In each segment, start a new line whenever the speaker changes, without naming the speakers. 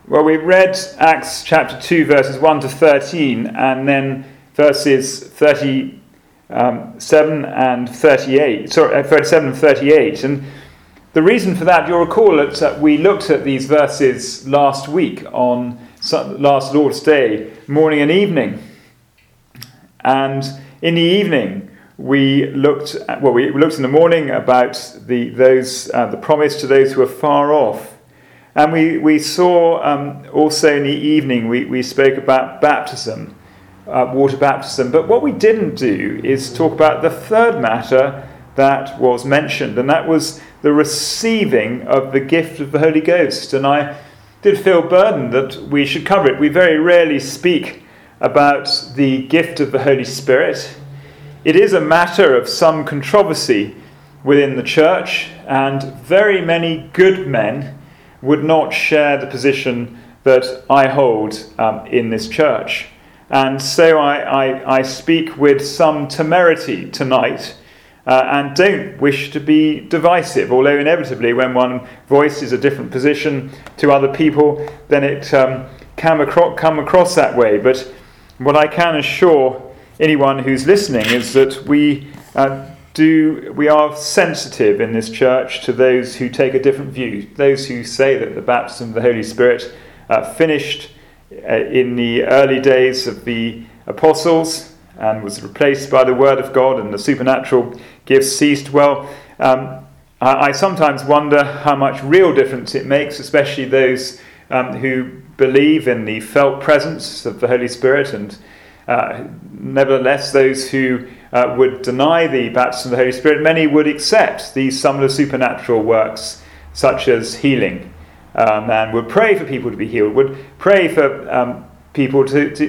Well, we read Acts chapter 2, verses 1 to 13, and then verses 37 and 38. 37 and 38. And the reason for that, you'll recall that we looked at these verses last week on last Lord's Day, morning and evening. And in the evening, we looked in the morning about the promise to those who are far off. And we saw also in the evening, we spoke about baptism, water baptism. But what we didn't do is talk about the third matter that was mentioned, and that was the receiving of the gift of the Holy Ghost. And I did feel burdened that we should cover it. We very rarely speak about the gift of the Holy Spirit. It is a matter of some controversy within the church, and very many good men would not share the position that I hold in this church. And so I speak with some temerity tonight and don't wish to be divisive, although inevitably when one voices a different position to other people, then it can come across that way. But what I can assure anyone who's listening is that we are sensitive in this church to those who take a different view, those who say that the baptism of the Holy Spirit finished in the early days of the apostles and was replaced by the Word of God and the supernatural gifts ceased. Well, I sometimes wonder how much real difference it makes, especially those who believe in the felt presence of the Holy Spirit, and nevertheless those who would deny the baptism of the Holy Spirit. Many would accept some of the supernatural works, such as healing, and would pray for people to be healed, would pray for people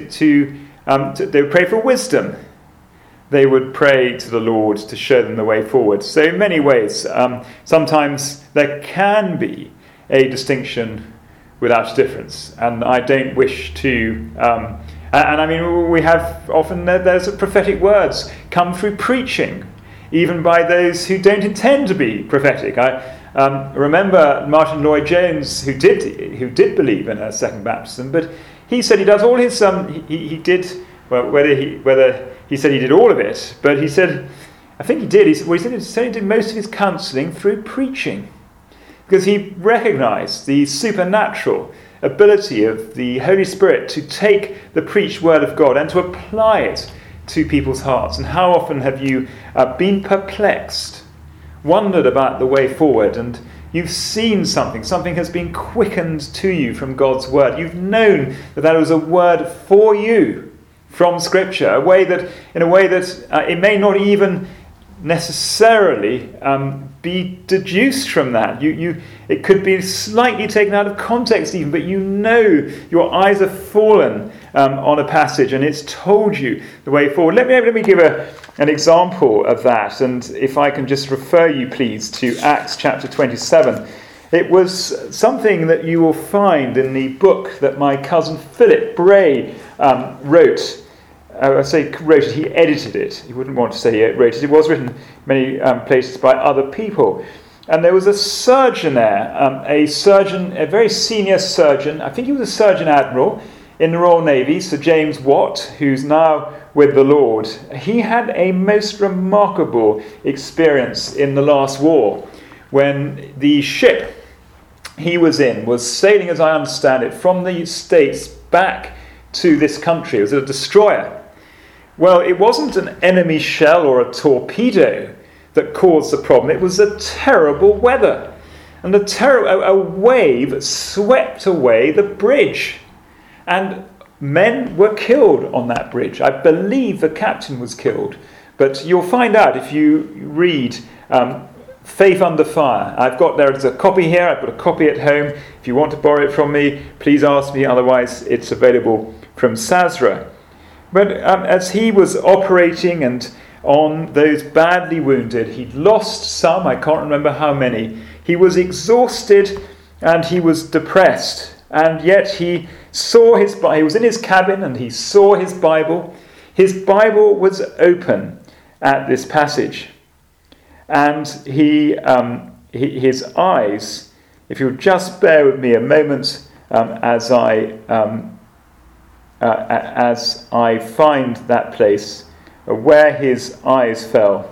they would pray for wisdom. They would pray to the Lord to show them the way forward. So in many ways, sometimes there can be a distinction without a difference, and I don't wish to. And I mean, we have often there's prophetic words come through preaching, even by those who don't intend to be prophetic. I remember Martin Lloyd-Jones, who did believe in a second baptism, but he said he does all his whether he said he did all of it, but he said I think he did. He said he did most of his counselling through preaching, because he recognised the supernatural ability of the Holy Spirit to take the preached word of God and to apply it to people's hearts. And how often have you been perplexed, wondered about the way forward, and you've seen something has been quickened to you from God's word. You've known that was a word for you from Scripture, in a way that it may not even necessarily be deduced from that. It could be slightly taken out of context even, but your eyes have fallen on a passage and it's told you the way forward. Let me give an example of that, and if I can just refer you please to Acts chapter 27. It was something that you will find in the book that my cousin Philip Bray wrote. I say wrote it, he edited it. He wouldn't want to say he wrote it. It was written many places by other people. And there was a surgeon there, a very senior surgeon. I think he was a surgeon admiral in the Royal Navy, Sir James Watt, who's now with the Lord. He had a most remarkable experience in the last war, when the ship he was in was sailing, as I understand it, from the States back to this country. It was a destroyer. Well, it wasn't an enemy shell or a torpedo that caused the problem. It was the terrible weather. And a wave swept away the bridge. And men were killed on that bridge. I believe the captain was killed. But you'll find out if you read Faith Under Fire. There's a copy here. I've got a copy at home. If you want to borrow it from me, please ask me. Otherwise, it's available from Sazra. But as he was operating and on those badly wounded, he'd lost some, I can't remember how many. He was exhausted and he was depressed. And yet he was in his cabin and he saw his Bible. His Bible was open at this passage. And his eyes, if you'll just bear with me a moment, as I find that place where his eyes fell.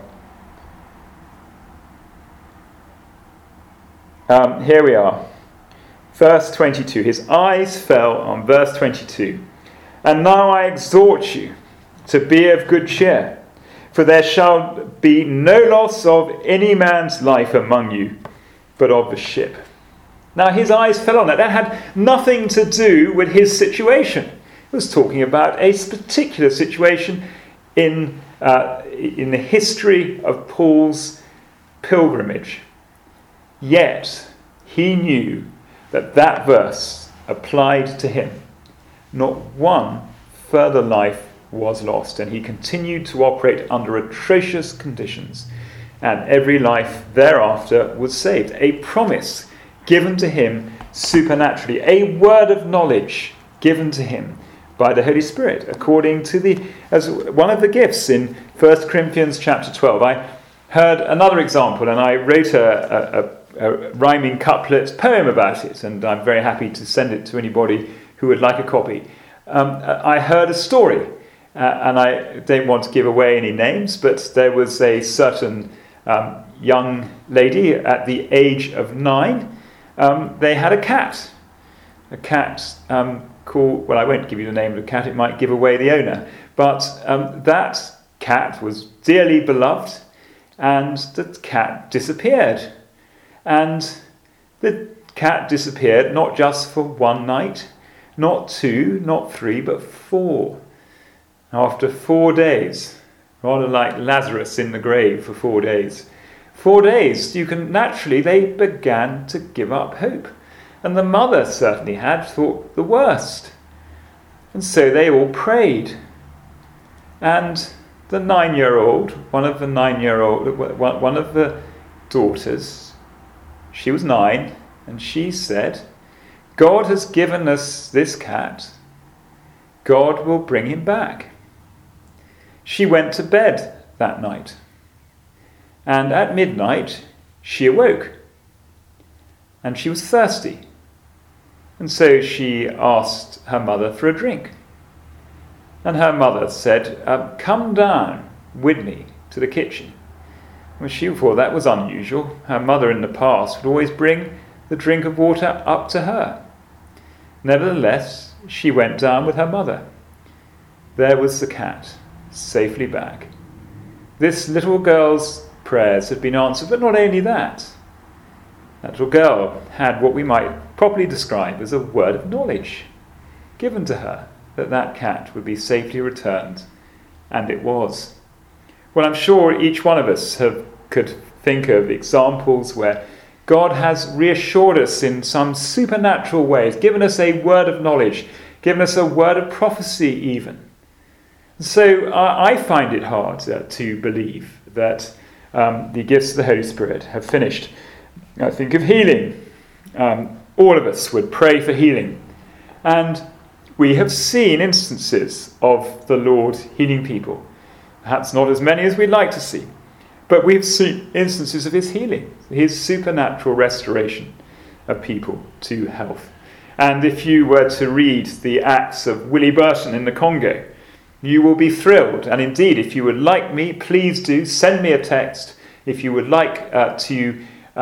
Here we are. Verse 22. His eyes fell on verse 22. And now I exhort you to be of good cheer, for there shall be no loss of any man's life among you, but of the ship. Now his eyes fell on that. That had nothing to do with his situation. It was talking about a particular situation in the history of Paul's pilgrimage. Yet he knew that verse applied to him. Not one further life was lost, and he continued to operate under atrocious conditions, and every life thereafter was saved. A promise given to him supernaturally, a word of knowledge given to him by the Holy Spirit, according to as one of the gifts in 1 Corinthians chapter 12. I heard another example, and I wrote a rhyming couplet poem about it, and I'm very happy to send it to anybody who would like a copy. I heard a story, and I don't want to give away any names, but there was a certain young lady at the age of 9. They had a cat called, well, I won't give you the name of the cat, it might give away the owner, but that cat was dearly beloved, and the cat disappeared. And the cat disappeared not just for one night, not 2, not 3, but 4. After 4 days, rather like Lazarus in the grave for 4 days. 4 days, they began to give up hope. And the mother certainly had thought the worst. And so they all prayed. And the 9-year-old, one of the daughters, she was 9, and she said, God has given us this cat. God will bring him back. She went to bed that night. And at midnight, she awoke. And she was thirsty. And so she asked her mother for a drink. And her mother said, come down with me to the kitchen. Well, she thought that was unusual. Her mother in the past would always bring the drink of water up to her. Nevertheless, she went down with her mother. There was the cat, safely back. This little girl's prayers had been answered, but not only that. That little girl had what we might properly describe as a word of knowledge given to her, that cat would be safely returned, and it was. Well, I'm sure each one of us could think of examples where God has reassured us in some supernatural ways, given us a word of knowledge, given us a word of prophecy even. So I find it hard to believe that the gifts of the Holy Spirit have finished. I think of healing. All of us would pray for healing. And we have seen instances of the Lord healing people. Perhaps not as many as we'd like to see. But we've seen instances of his healing, his supernatural restoration of people to health. And if you were to read the Acts of Willie Burton in the Congo, you will be thrilled. And indeed, if you would like me, please do send me a text. If you would like to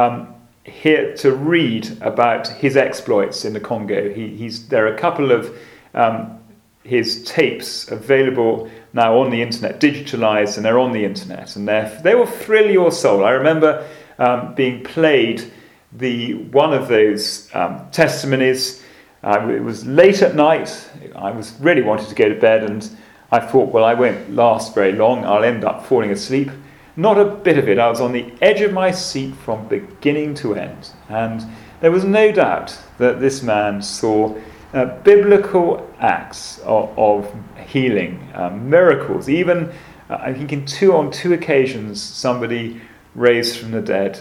read about his exploits in the Congo, there are a couple of his tapes available now on the internet, digitalized, and they're on the internet, and they will thrill your soul. I remember being played one of those testimonies. It was late at night. I was really wanted to go to bed, and I thought, well, I won't last very long. I'll end up falling asleep. Not a bit of it. I was on the edge of my seat from beginning to end, and there was no doubt that this man saw biblical acts of healing, miracles. Even, I think on two occasions, somebody raised from the dead.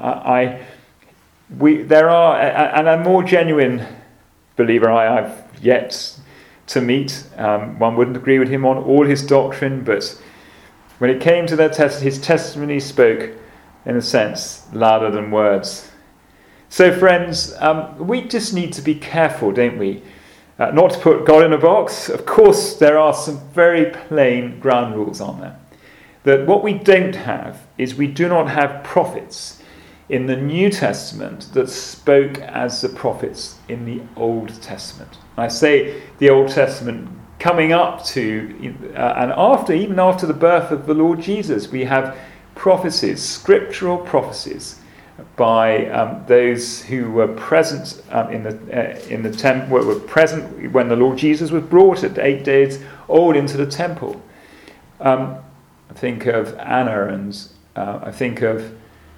There are, and a more genuine believer I've yet to meet. One wouldn't agree with him on all his doctrine, but when it came to his testimony spoke, in a sense, louder than words. So, friends, we just need to be careful, don't we? Not to put God in a box. Of course, there are some very plain ground rules on there. That what we don't have is we do not have prophets in the New Testament that spoke as the prophets in the Old Testament. I say the Old Testament coming up to and even after the birth of the Lord Jesus, we have prophecies, scriptural prophecies by those who were present in the temple, were present when the Lord Jesus was brought at 8 days old into the temple. I think of Anna, and I think of,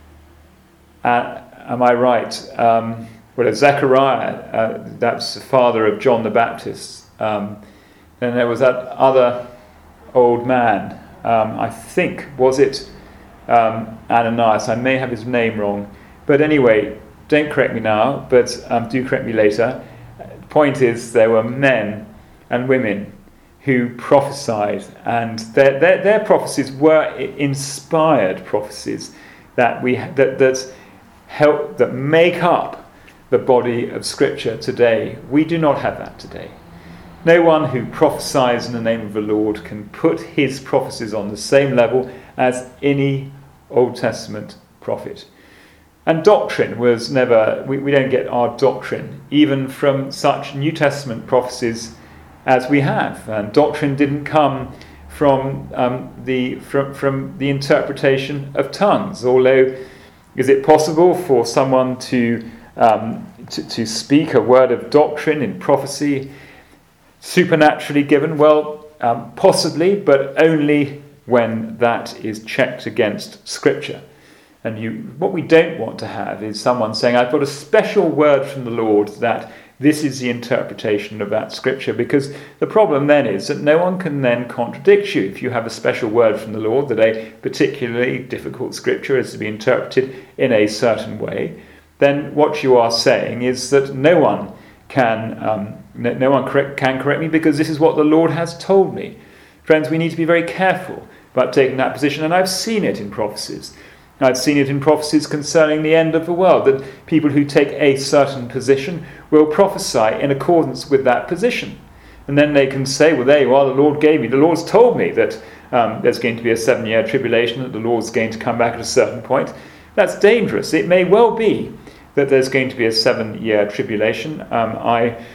am I right? Zechariah, that's the father of John the Baptist. Then there was that other old man, I think, was it Ananias? I may have his name wrong. But anyway, don't correct me now, but do correct me later. The point is, there were men and women who prophesied, and their prophecies were inspired prophecies that make up the body of Scripture today. We do not have that today. No one who prophesies in the name of the Lord can put his prophecies on the same level as any Old Testament prophet. And doctrine was never, we don't get our doctrine even from such New Testament prophecies as we have. And doctrine didn't come from the interpretation of tongues. Although, is it possible for someone to speak a word of doctrine in prophecy supernaturally given? Well, possibly, but only when that is checked against Scripture. And what we don't want to have is someone saying, I've got a special word from the Lord that this is the interpretation of that Scripture, because the problem then is that no one can then contradict you. If you have a special word from the Lord that a particularly difficult Scripture is to be interpreted in a certain way, then what you are saying is that no one can correct me, because this is what the Lord has told me. Friends, we need to be very careful about taking that position, and I've seen it in prophecies. I've seen it in prophecies concerning the end of the world, that people who take a certain position will prophesy in accordance with that position. And then they can say, well, there you are, the Lord's told me that there's going to be a 7-year tribulation, that the Lord's going to come back at a certain point. That's dangerous. It may well be that there's going to be a 7-year tribulation. I've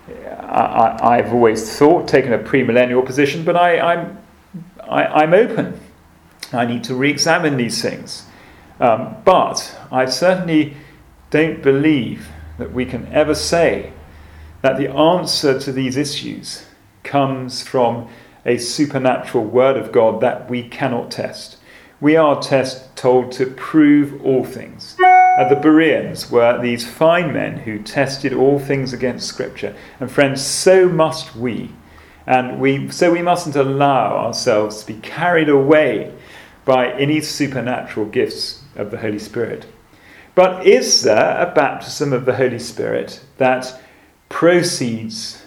always taken a premillennial position, but I'm open. I need to re-examine these things. But I certainly don't believe that we can ever say that the answer to these issues comes from a supernatural word of God that we cannot test. We are told to prove all things. The Bereans were these fine men who tested all things against Scripture. And friends, so must we. And we mustn't allow ourselves to be carried away by any supernatural gifts of the Holy Spirit. But is there a baptism of the Holy Spirit that proceeds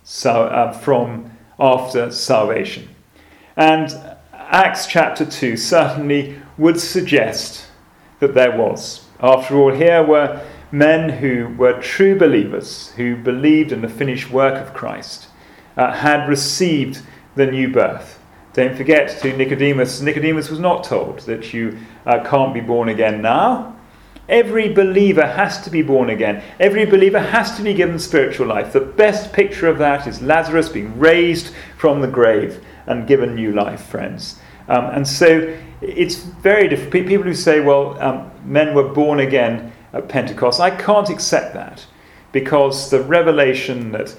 from after salvation? And Acts chapter 2 certainly would suggest that there was. After all, here were men who were true believers, who believed in the finished work of Christ, had received the new birth. Don't forget to Nicodemus was not told that you can't be born again now. Every believer has to be born again. Every believer has to be given spiritual life. The best picture of that is Lazarus being raised from the grave and given new life, friends. And so it's very different. People who say, well, men were born again at Pentecost, I can't accept that, because the revelation that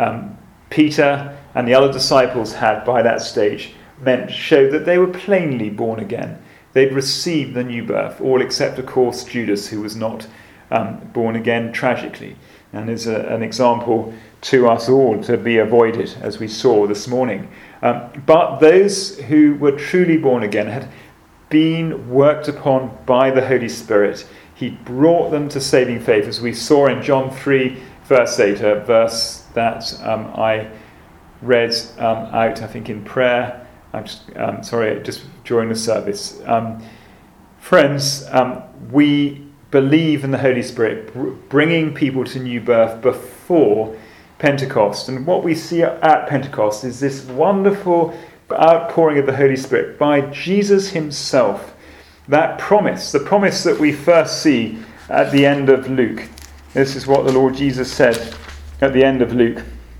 Peter and the other disciples had by that stage showed that they were plainly born again. They'd received the new birth, all except, of course, Judas, who was not born again tragically, and is an example to us all to be avoided, as we saw this morning. But those who were truly born again had been worked upon by the Holy Spirit. He brought them to saving faith, as we saw in John 3, verse 8, a verse that I read out, I think, in prayer. Just during the service. Friends, we believe in the Holy Spirit, bringing people to new birth before Pentecost. And what we see at Pentecost is this wonderful outpouring of the Holy Spirit by Jesus himself. That promise, the promise that we first see at the end of Luke. This is what the Lord Jesus said at the end of Luke.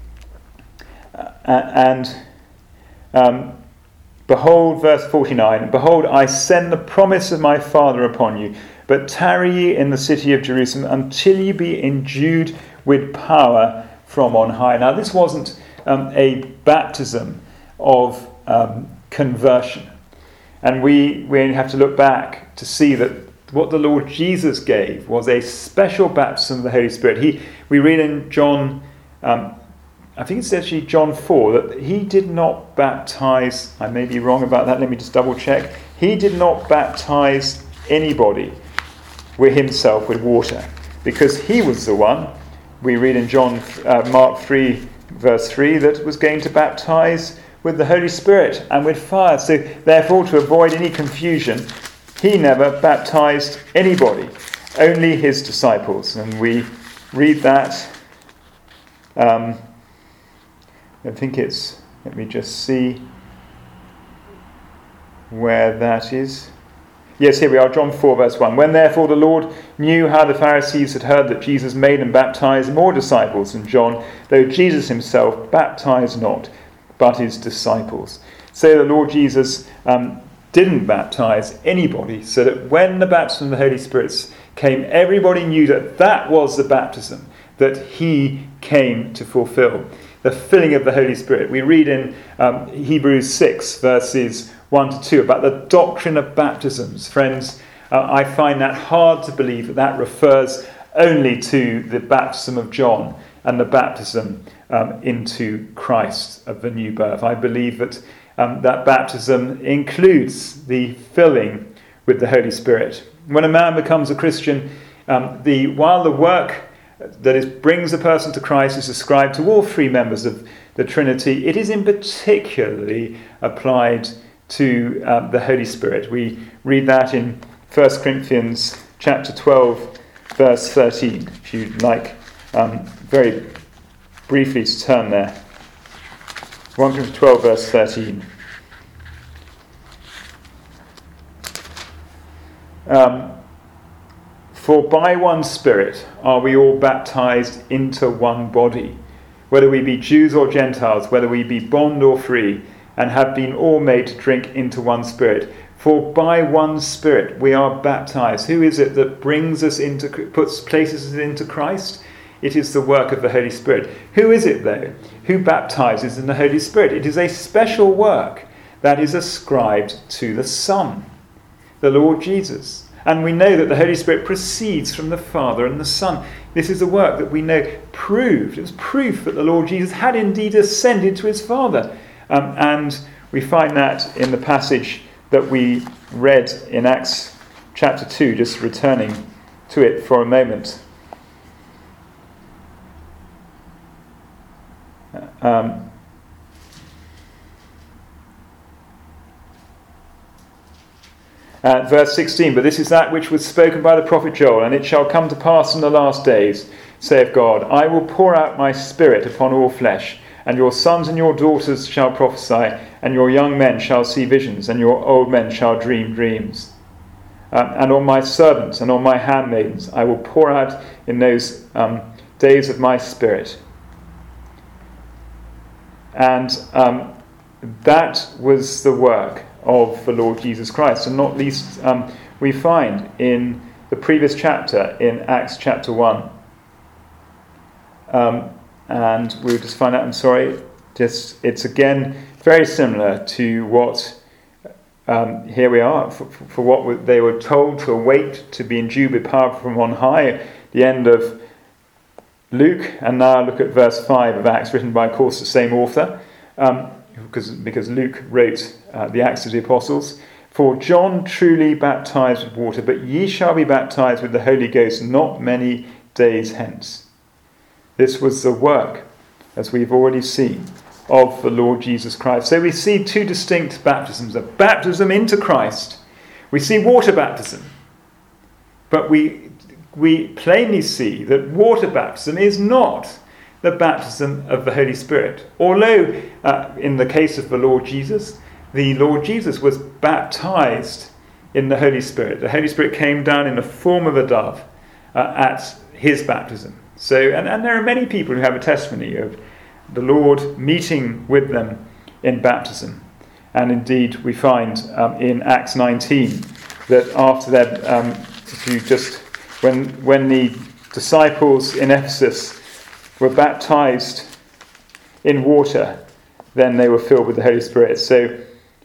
Behold, verse 49, behold, I send the promise of my Father upon you, but tarry ye in the city of Jerusalem until ye be endued with power from on high. Now, this wasn't a baptism of conversion. And we have to look back to see that what the Lord Jesus gave was a special baptism of the Holy Spirit. We read in John, I think it's actually John 4, that he did not baptize, I may be wrong about that, let me just double check. He did not baptize anybody with himself with water, because he was the one, we read in Mark 3, verse 3, that was going to baptize with the Holy Spirit and with fire. So therefore, to avoid any confusion, he never baptized anybody, only his disciples. And we read that, I think it's, let me just see where that is. Yes, here we are, John 4, verse 1. When therefore the Lord knew how the Pharisees had heard that Jesus made and baptized more disciples than John, though Jesus himself baptized not, but his disciples. So the Lord Jesus didn't baptize anybody, so that when the baptism of the Holy Spirit came, everybody knew that that was the baptism that he came to fulfill. The filling of the Holy Spirit. We read in Hebrews 6, verses 1 to 2, about the doctrine of baptisms. Friends, I find that hard to believe that refers only to the baptism of John and the baptism into Christ of the new birth. I believe that that baptism includes the filling with the Holy Spirit. When a man becomes a Christian, while the work that brings a person to Christ is ascribed to all three members of the Trinity, it is in particularly applied to the Holy Spirit. We read that in 1 Corinthians chapter 12, verse 13. If you'd like very briefly to turn there. 1 Corinthians 12, verse 13. For by one Spirit are we all baptized into one body, whether we be Jews or Gentiles, whether we be bond or free, and have been all made to drink into one Spirit. For by one Spirit we are baptized. Who is it that places us into Christ? It is the work of the Holy Spirit. Who is it, though, who baptizes in the Holy Spirit? It is a special work that is ascribed to the Son, the Lord Jesus. And we know that the Holy Spirit proceeds from the Father and the Son. This is a work that we know proved. It was proof that the Lord Jesus had indeed ascended to his Father. And we find that in the passage that we read in Acts chapter 2, just returning to it for a moment. Verse 16, but this is that which was spoken by the prophet Joel, and it shall come to pass in the last days, saith God, I will pour out my Spirit upon all flesh, and your sons and your daughters shall prophesy, and your young men shall see visions, and your old men shall dream dreams. And on my servants and on my handmaidens I will pour out in those days of my Spirit. And that was the work of the Lord Jesus Christ. And not least we find in the previous chapter, in Acts chapter 1. And we'll just find out, it's again very similar to what here we are, for what they were told to await, to be endued with power from on high, the end of Luke. And now look at verse 5 of Acts, written by, of course, the same author, because Luke wrote the Acts of the Apostles. For John truly baptized with water, but ye shall be baptized with the Holy Ghost not many days hence. This was the work, as we've already seen, of the Lord Jesus Christ. So we see two distinct baptisms: a baptism into Christ. We see water baptism, but we we plainly see that water baptism is not the baptism of the Holy Spirit. Although, in the case of the Lord Jesus was baptized in the Holy Spirit. The Holy Spirit came down in the form of a dove at his baptism. So, and there are many people who have a testimony of the Lord meeting with them in baptism. And indeed, we find in Acts 19 that after that, when the disciples in Ephesus were baptized in water, then they were filled with the Holy Spirit. So,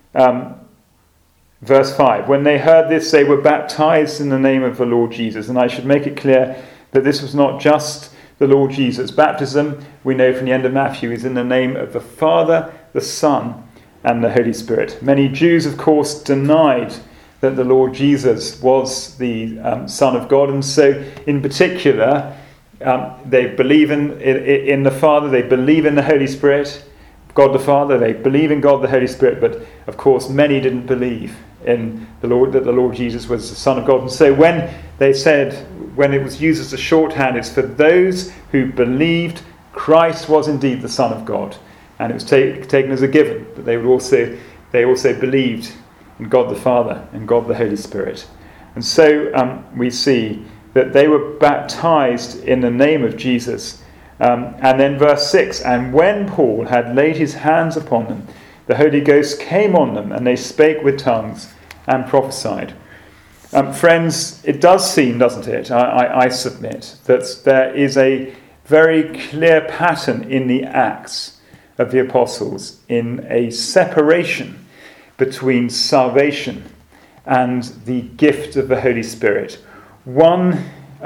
verse 5, when they heard this, they were baptized in the name of the Lord Jesus. And I should make it clear that this was not just the Lord Jesus. Baptism, we know from the end of Matthew, is in the name of the Father, the Son, and the Holy Spirit. Many Jews, of course, denied that the Lord Jesus was the Son of God, and so in particular, they believe in the Father, they believe in the Holy Spirit, God the Father, they believe in God the Holy Spirit, but of course many didn't believe in the Lord, that the Lord Jesus was the Son of God. And so when they said, when it was used as a shorthand, it's for those who believed Christ was indeed the Son of God. And it was taken as a given that they also believed in God the Father and God the Holy Spirit. And so we see that they were baptized in the name of Jesus. And then verse 6, and when Paul had laid his hands upon them, the Holy Ghost came on them, and they spake with tongues and prophesied. Friends, it does seem, doesn't it, I submit, that there is a very clear pattern in the Acts of the Apostles in a separation between salvation and the gift of the Holy Spirit. One,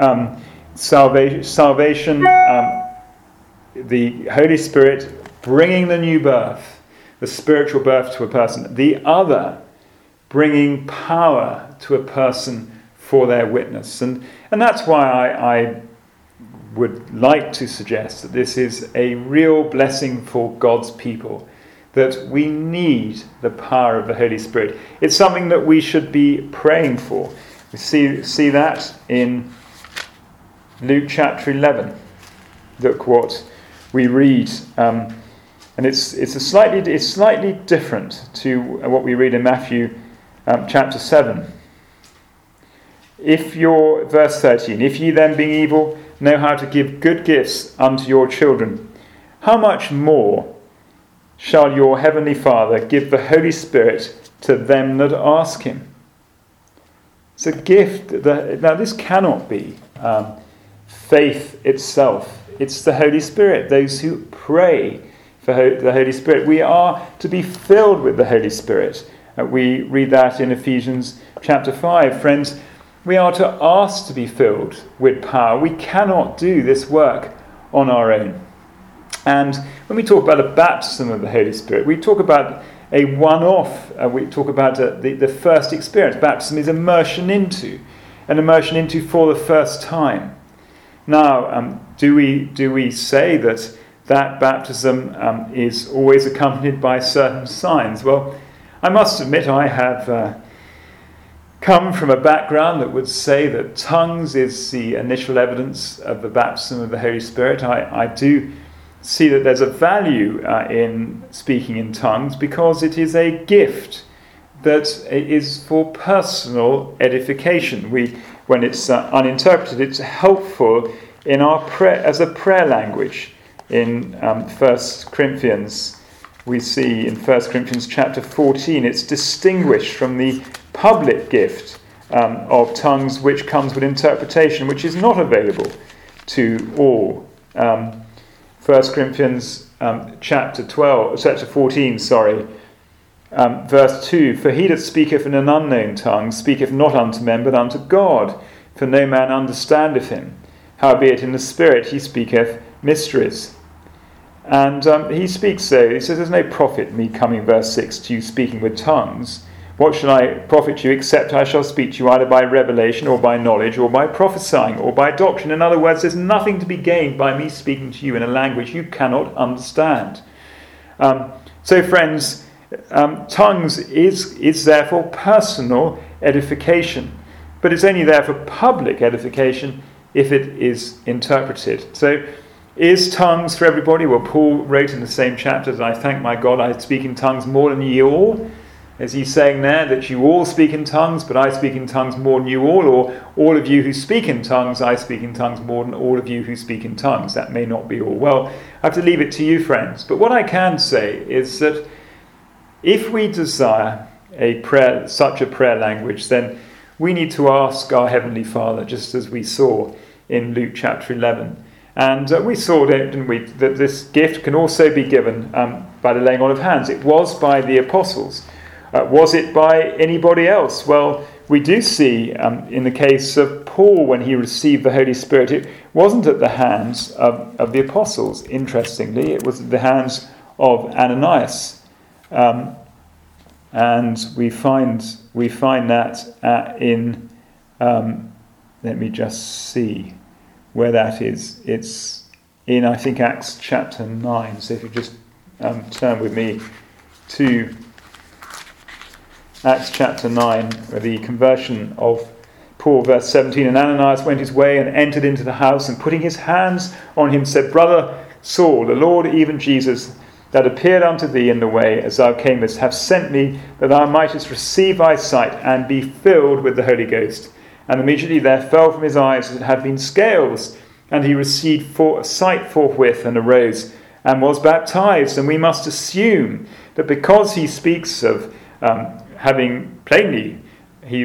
salvation, the Holy Spirit bringing the new birth, the spiritual birth to a person. The other, bringing power to a person for their witness. And that's why I would like to suggest that this is a real blessing for God's people, that we need the power of the Holy Spirit. It's something that we should be praying for. We see that in Luke chapter 11. Look what we read, and it's slightly different to what we read in Matthew chapter 7. Verse 13, if ye then being evil know how to give good gifts unto your children, how much more shall your heavenly Father give the Holy Spirit to them that ask him? It's a gift. Now this cannot be faith itself. It's the Holy Spirit, those who pray for the Holy Spirit. We are to be filled with the Holy Spirit. We read that in Ephesians chapter 5. Friends, we are to ask to be filled with power. We cannot do this work on our own. And when we talk about a baptism of the Holy Spirit, we talk about a one-off. We talk about the first experience. Baptism is immersion into for the first time. Now, do we say that baptism is always accompanied by certain signs? Well, I must admit I have come from a background that would say that tongues is the initial evidence of the baptism of the Holy Spirit. I do see that there's a value in speaking in tongues because it is a gift that is for personal edification. When it's uninterpreted, it's helpful in our prayer as a prayer language. In 1 Corinthians, we see in 1 Corinthians chapter 14, it's distinguished from the public gift of tongues which comes with interpretation, which is not available to all. 1 Corinthians chapter 14, verse 2, for he that speaketh in an unknown tongue speaketh not unto men, but unto God, for no man understandeth him. Howbeit in the Spirit he speaketh mysteries. And he speaks so, he says, there's no profit me coming, verse 6, to you speaking with tongues. What shall I profit you, except I shall speak to you either by revelation, or by knowledge, or by prophesying, or by doctrine? In other words, there's nothing to be gained by me speaking to you in a language you cannot understand. So friends, tongues is there for personal edification, but it's only there for public edification if it is interpreted. So, is tongues for everybody? Well, Paul wrote in the same chapter that I thank my God I speak in tongues more than ye all. Is he saying there that you all speak in tongues, but I speak in tongues more than you all? Or all of you who speak in tongues, I speak in tongues more than all of you who speak in tongues? That may not be all. Well, I have to leave it to you, friends. But what I can say is that if we desire such a prayer language, then we need to ask our Heavenly Father, just as we saw in Luke chapter 11. And we saw, didn't we, that this gift can also be given by the laying on of hands. It was by the apostles. Was it by anybody else? Well, we do see in the case of Paul, when he received the Holy Spirit, it wasn't at the hands of the apostles, interestingly. It was at the hands of Ananias. And we find that in, let me just see where that is. It's in, I think, Acts chapter 9. So if you just turn with me to Acts chapter 9, where the conversion of Paul, verse 17, and Ananias went his way and entered into the house, and putting his hands on him said, Brother Saul, the Lord, even Jesus, that appeared unto thee in the way as thou camest, have sent me that thou mightest receive thy sight and be filled with the Holy Ghost. And immediately there fell from his eyes as it had been scales, and he received sight forthwith and arose and was baptized. And we must assume that because he speaks of having plainly, he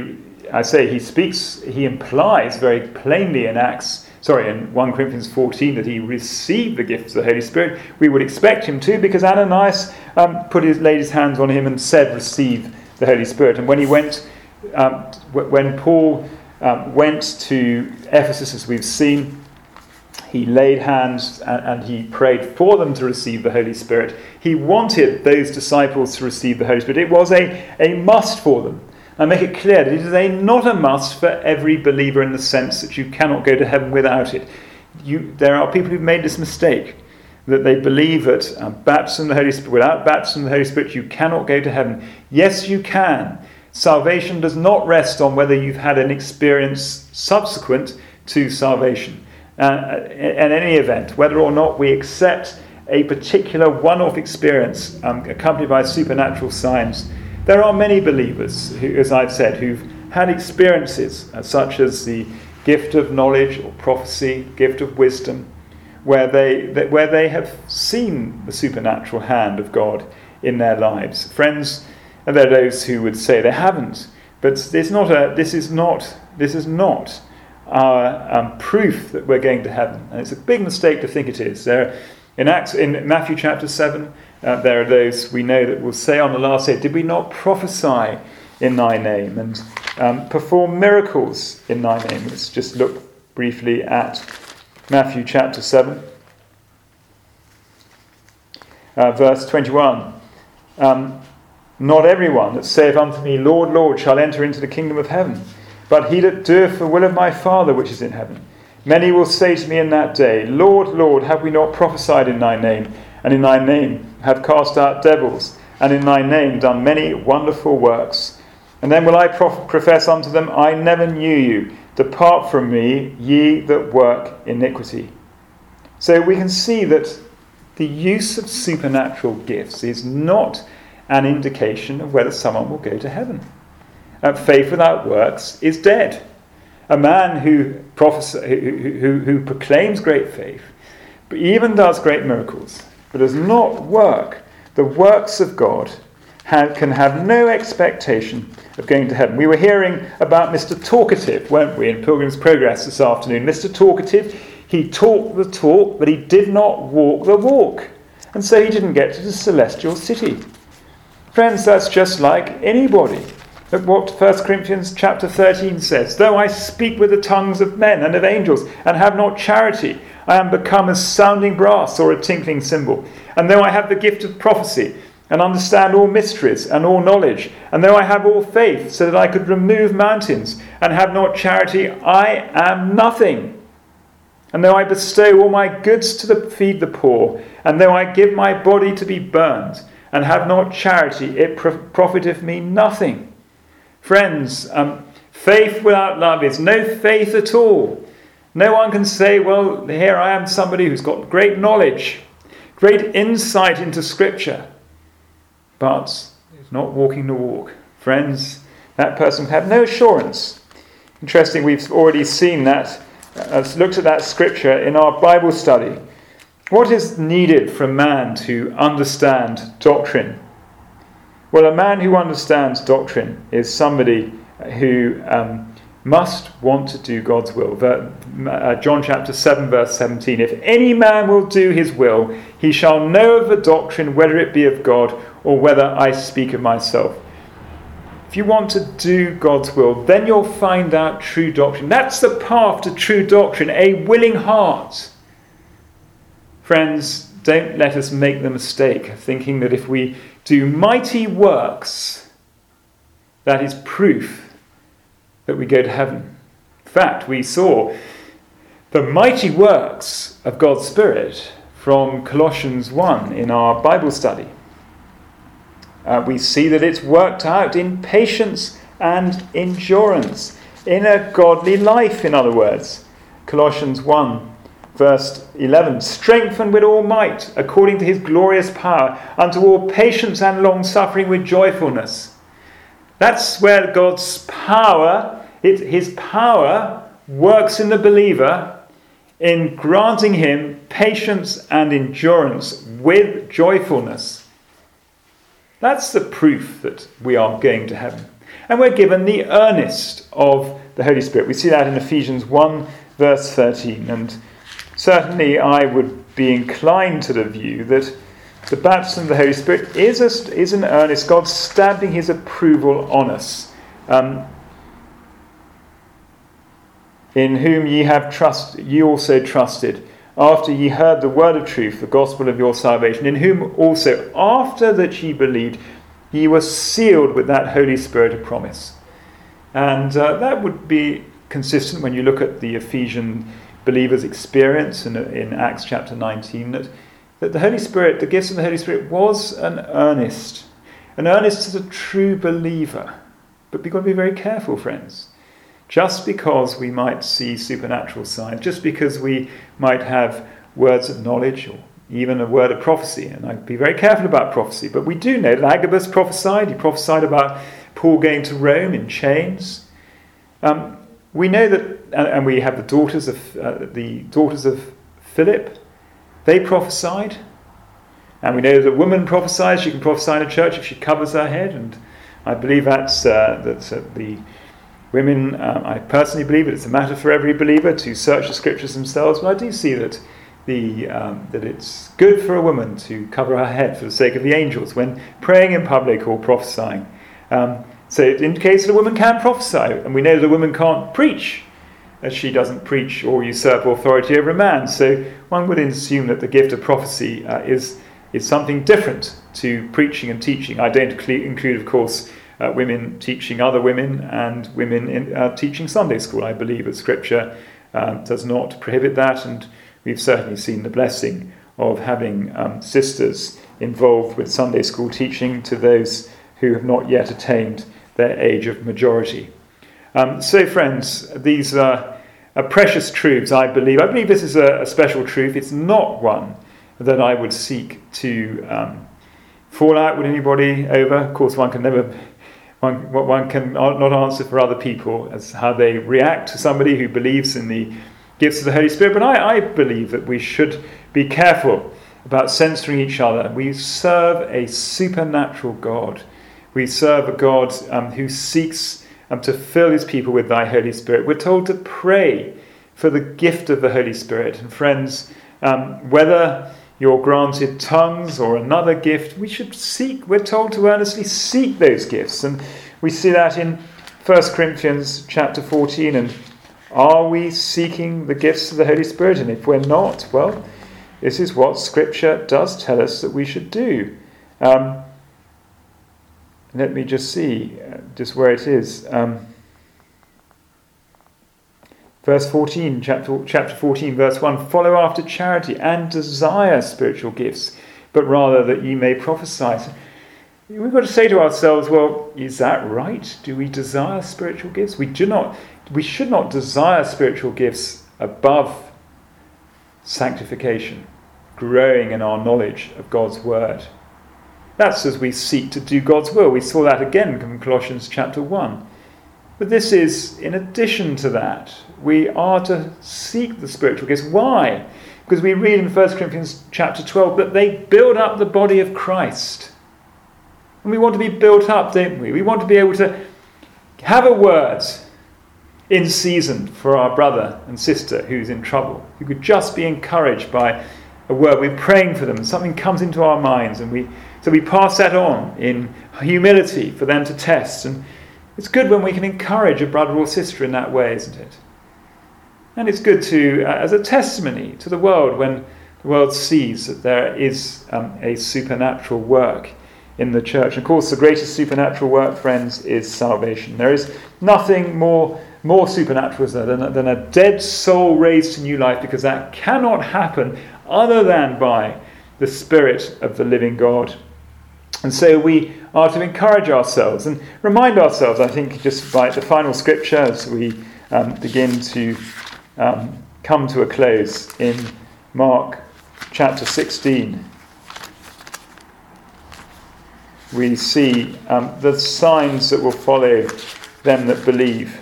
implies very plainly in in 1 Corinthians 14 that he received the gift of the Holy Spirit. We would expect him to, because Ananias laid his hands on him and said, receive the Holy Spirit. And when he went, when Paul went to Ephesus, as we've seen, he laid hands and he prayed for them to receive the Holy Spirit. He wanted those disciples to receive the Holy Spirit. It was a must for them. And make it clear that it is not a must for every believer, in the sense that you cannot go to heaven without it. There are people who've made this mistake, that they believe that baptism of the Holy Spirit, without baptism of the Holy Spirit, you cannot go to heaven. Yes, you can. Salvation does not rest on whether you've had an experience subsequent to salvation. In any event, whether or not we accept a particular one-off experience accompanied by supernatural signs, there are many believers who, as I've said, who've had experiences such as the gift of knowledge or prophecy, gift of wisdom, where they have seen the supernatural hand of God in their lives. Friends, and there are those who would say they haven't, but this is not our proof that we're going to heaven, and it's a big mistake to think it is. In Matthew chapter 7, there are those we know that will say on the last day, did we not prophesy in thy name and perform miracles in thy name? Let's just look briefly at Matthew chapter 7, verse 21. Not everyone that saith unto me, Lord, Lord, shall enter into the kingdom of heaven, but he that doeth the will of my Father which is in heaven. Many will say to me in that day, Lord, Lord, have we not prophesied in thy name, and in thy name have cast out devils, and in thy name done many wonderful works? And then will I profess unto them, I never knew you. Depart from me, ye that work iniquity. So we can see that the use of supernatural gifts is not an indication of whether someone will go to heaven. Faith without works is dead. A man who proclaims great faith, but even does great miracles, but does not work the works of God, can have no expectation of going to heaven. We were hearing about Mr. Talkative, weren't we, in Pilgrim's Progress this afternoon. Mr. Talkative, he talked the talk, but he did not walk the walk. And so he didn't get to the celestial city. Friends, that's just like anybody. Look what 1 Corinthians chapter 13 says. Though I speak with the tongues of men and of angels, and have not charity, I am become as sounding brass or a tinkling cymbal. And though I have the gift of prophecy, and understand all mysteries and all knowledge, and though I have all faith, so that I could remove mountains, and have not charity, I am nothing. And though I bestow all my goods to feed the poor, and though I give my body to be burned, and have not charity, it profiteth me nothing. Friends, faith without love is no faith at all. No one can say, well, here I am, somebody who's got great knowledge, great insight into Scripture, but is not walking the walk. Friends, that person will have no assurance. Interesting, we've already seen that, looked at that Scripture in our Bible study. What is needed for a man to understand doctrine? Well, a man who understands doctrine is somebody who must want to do God's will. John chapter 7, verse 17. If any man will do his will, he shall know of the doctrine, whether it be of God or whether I speak of myself. If you want to do God's will, then you'll find out true doctrine. That's the path to true doctrine, a willing heart. Friends, don't let us make the mistake of thinking that if we do mighty works, that is proof that we go to heaven. In fact, we saw the mighty works of God's Spirit from Colossians 1 in our Bible study. We see that it's worked out in patience and endurance, in a godly life, in other words. Colossians 1, verse 11, strengthened with all might, according to his glorious power, unto all patience and long-suffering with joyfulness. That's where God's power, his power, works in the believer in granting him patience and endurance with joyfulness. That's the proof that we are going to heaven. And we're given the earnest of the Holy Spirit. We see that in Ephesians 1, verse 13. And certainly I would be inclined to the view that the baptism of the Holy Spirit is an earnest, God stamping his approval on us. In whom ye have trusted, ye also trusted, after ye heard the word of truth, the gospel of your salvation, in whom also, after that ye believed, ye were sealed with that Holy Spirit of promise. And that would be consistent when you look at the Ephesian believers' experience in Acts chapter 19, that the Holy Spirit, the gifts of the Holy Spirit, was an earnest to the true believer. But we've got to be very careful, friends. Just because we might see supernatural signs, just because we might have words of knowledge or even a word of prophecy, and I'd be very careful about prophecy, but we do know that Agabus prophesied. He prophesied about Paul going to Rome in chains. We know that, and we have the daughters of Philip. They prophesied, and we know that a woman prophesies. She can prophesy in a church if she covers her head, and I believe that's the women. I personally believe it's a matter for every believer to search the scriptures themselves. But I do see that that it's good for a woman to cover her head for the sake of the angels when praying in public or prophesying. So it indicates that a woman can prophesy, and we know that a woman can't preach, as she doesn't preach or usurp authority over a man. So one would assume that the gift of prophecy is something different to preaching and teaching. I don't include, of course, women teaching other women and women teaching Sunday school. I believe that Scripture does not prohibit that, and we've certainly seen the blessing of having sisters involved with Sunday school teaching to those who have not yet attained their age of majority. So, friends, these are precious truths, I believe. I believe this is a special truth. It's not one that I would seek to fall out with anybody over. Of course, one can not answer for other people as how they react to somebody who believes in the gifts of the Holy Spirit. But I believe that we should be careful about censoring each other. We serve a supernatural God. We serve a God who seeks to fill his people with thy Holy Spirit. We're told to pray for the gift of the Holy Spirit. And friends, whether you're granted tongues or another gift, we're told to earnestly seek those gifts. And we see that in 1 Corinthians chapter 14. And are we seeking the gifts of the Holy Spirit? And if we're not, well, this is what Scripture does tell us that we should do. Let me just see just where it is. Verse 14, chapter 14, verse 1, follow after charity and desire spiritual gifts, but rather that ye may prophesy. So we've got to say to ourselves, well, is that right? Do we desire spiritual gifts? We should not desire spiritual gifts above sanctification, growing in our knowledge of God's word. That's as we seek to do God's will. We saw that again from Colossians chapter 1. But this is in addition to that. We are to seek the spiritual gifts. Why? Because we read in 1 Corinthians chapter 12 that they build up the body of Christ. And we want to be built up, don't we? We want to be able to have a word in season for our brother and sister who's in trouble, who could just be encouraged by a word. We're praying for them and something comes into our minds, and we pass that on in humility for them to test. And it's good when we can encourage a brother or sister in that way, isn't it? And it's good to, as a testimony to the world, when the world sees that there is a supernatural work in the church. Of course, the greatest supernatural work, friends, is salvation. There is nothing more supernatural than a dead soul raised to new life, because that cannot happen other than by the Spirit of the living God. And so we are to encourage ourselves and remind ourselves, I think, just by the final scripture as we begin to come to a close in Mark chapter 16. We see the signs that will follow them that believe.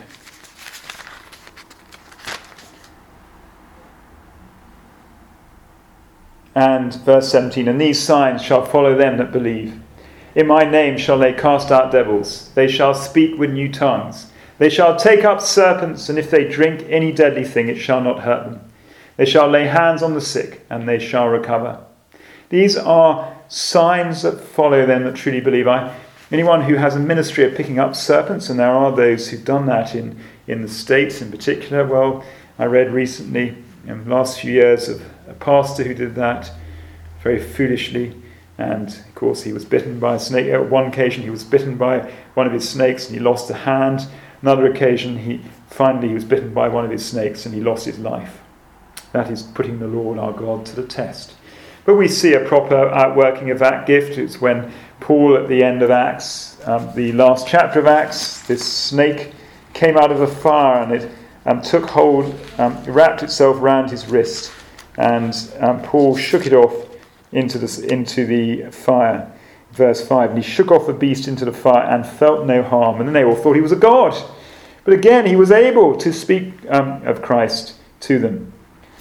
And verse 17, and these signs shall follow them that believe. In my name shall they cast out devils. They shall speak with new tongues. They shall take up serpents, and if they drink any deadly thing, it shall not hurt them. They shall lay hands on the sick, and they shall recover. These are signs that follow them that truly believe. Anyone who has a ministry of picking up serpents, and there are those who've done that in the States in particular. Well, I read recently, in the last few years, of a pastor who did that very foolishly. And, of course, he was bitten by a snake. At one occasion, he was bitten by one of his snakes and he lost a hand. Another occasion, he was bitten by one of his snakes and he lost his life. That is putting the Lord our God to the test. But we see a proper outworking of that gift. It's when Paul, at the end of Acts, the last chapter of Acts, this snake came out of the fire and it took hold, wrapped itself round his wrist, and Paul shook it off into the fire. Verse 5, and he shook off the beast into the fire and felt no harm. And then they all thought he was a god. But again, he was able to speak of Christ to them.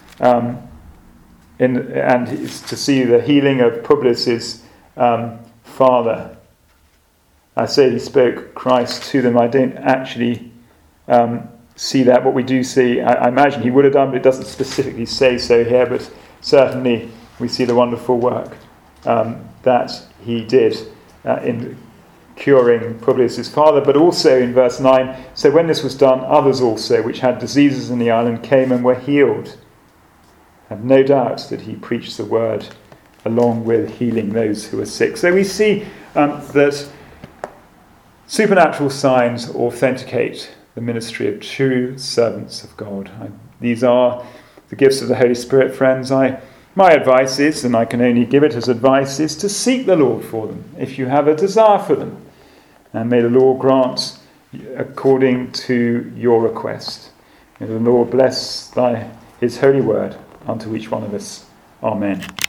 And to see the healing of Publius's father. I say he spoke Christ to them. I don't actually see that. What we do see, I imagine he would have done, but it doesn't specifically say so here. But certainly we see the wonderful work that he did in curing Publius's father. But also in verse 9, so when this was done, others also, which had diseases in the island, came and were healed. I have no doubt that he preached the word along with healing those who were sick. So we see that supernatural signs authenticate the ministry of true servants of God. These are the gifts of the Holy Spirit, friends. My advice is, and I can only give it as advice, is to seek the Lord for them, if you have a desire for them. And may the Lord grant according to your request. May the Lord bless his holy word unto each one of us. Amen.